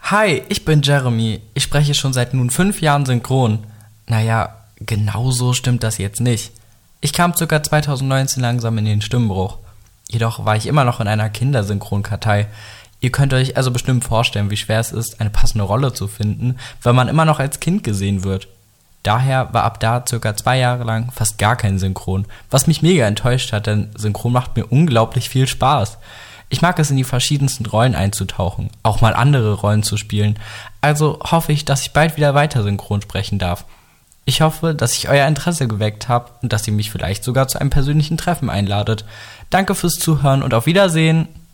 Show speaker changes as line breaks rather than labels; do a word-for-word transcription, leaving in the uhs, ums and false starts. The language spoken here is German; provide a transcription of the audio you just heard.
Hi, ich bin Jeremy. Ich spreche schon seit nun fünf Jahren synchron. Naja, genau so stimmt das jetzt nicht. Ich kam ca. zwanzig neunzehn langsam in den Stimmbruch. Jedoch war ich immer noch in einer Kindersynchronkartei. Ihr könnt euch also bestimmt vorstellen, wie schwer es ist, eine passende Rolle zu finden, weil man immer noch als Kind gesehen wird. Daher war ab da circa zwei Jahre lang fast gar kein Synchron, was mich mega enttäuscht hat, denn Synchron macht mir unglaublich viel Spaß. Ich mag es, in die verschiedensten Rollen einzutauchen, auch mal andere Rollen zu spielen, also hoffe ich, dass ich bald wieder weiter synchron sprechen darf. Ich hoffe, dass ich euer Interesse geweckt habe und dass ihr mich vielleicht sogar zu einem persönlichen Treffen einladet. Danke fürs Zuhören und auf Wiedersehen!